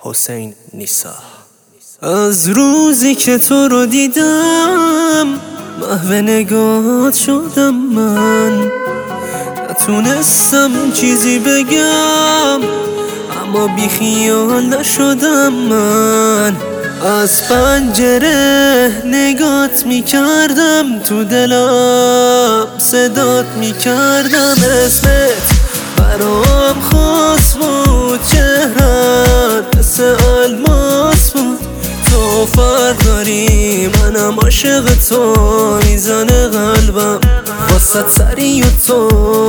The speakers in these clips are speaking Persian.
حسین نیسا. از روزی که تو رو دیدم محو نگاهات شدم من، نتونستم چیزی بگم اما بی خیال نشدم من. از پنجره نگات میکردم، تو دلم صدات میکردم، اسمت برام خاص بود، چهرت مثل الماس بود. تو فرق داری، منم عاشق تو، میزنه قلبم واسه سری و تو.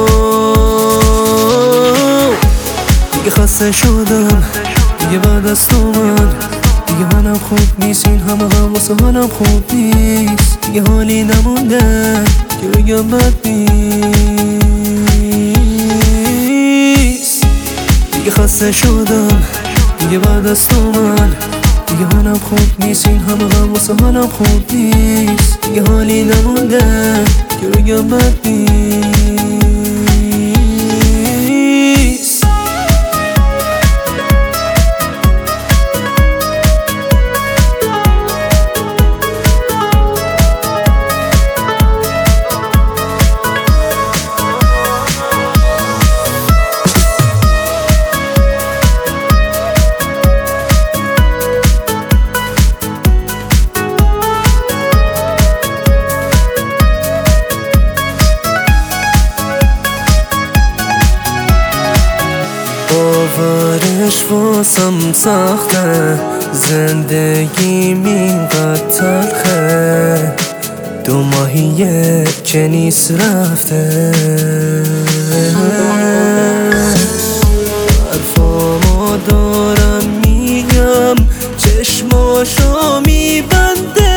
دیگه خسته شدم، دیگه بعد از تو دیگه حالم خوب نیست، این همه هم واسه حالم خوب نیست. دیگه حالی نمونده که بگم بد نیست. دیگه خسته شدم، دیگه بعد از تو دیگه حالم خوب نیست، این همه هم واسه حالم خوب نیست. دیگه حالی نمونده که بگم بد نیست. باورش واسم سخته، زندگیم اینقدر تلخه، 2 ماهیه که نیست رفته. حرفامو دارم میگم، چشماشو میبنده.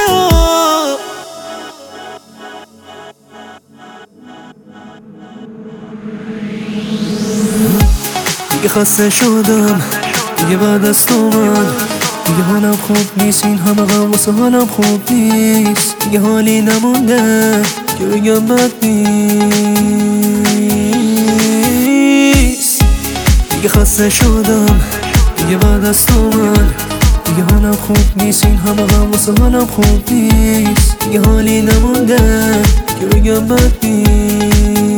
دیگه خسته شدم، دیگه بعد از تو دیگه حالم خوب نیست، این همه غم واسه حالم خوب نیست. دیگه حالی نمونده که بگم بد نیست. دیگه خسته شدم، دیگه بعد از تو دیگه حالم خوب نیست، این همه غم واسه حالم خوب نیست. دیگه حالی نمونده که بگم بد نیست.